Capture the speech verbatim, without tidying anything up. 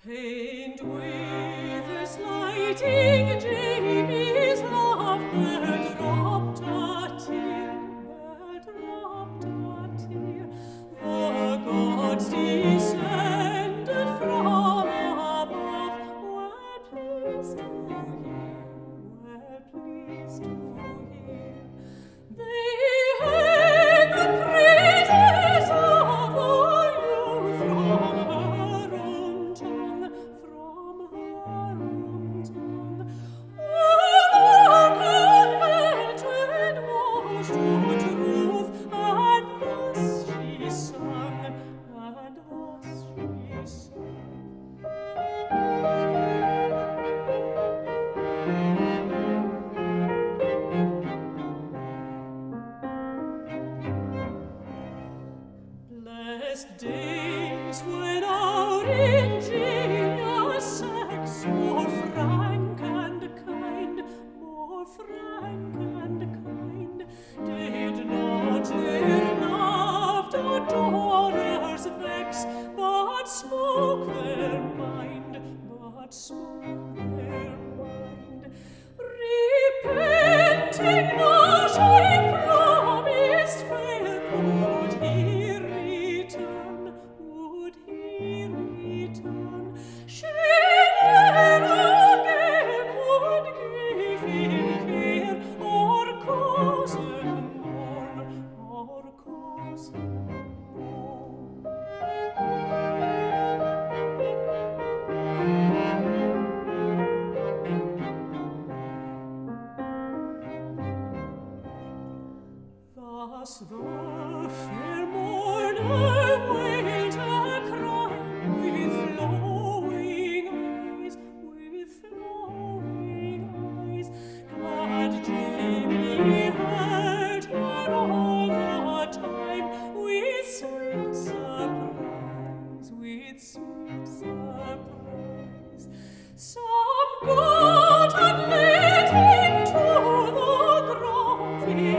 Pained with this lighting, Jamie's lovebird dropped a tear, bird dropped a tear. The gods descended from above, were pleased to hear, were pleased to hear. They heard the praises of the youth from her own tongue, from her own tongue. All converted was to truth, and thus she sung, and thus she sung. Blessed days when our ingenious sex, more frank and kind, more frank and kind, did not their loved adorers vex, but spoke their mind, but spoke their mind. Repenting not, I promised fair, would he return, would he return? She ne'er again would give him care, or cause him mourn, or cause him mourn. Thus the fair mourner wailed a cry, with flowing eyes, with flowing eyes. Glad Jamie heard her all the time, with sweet surprise, with sweet surprise. Some god had led him to the grove.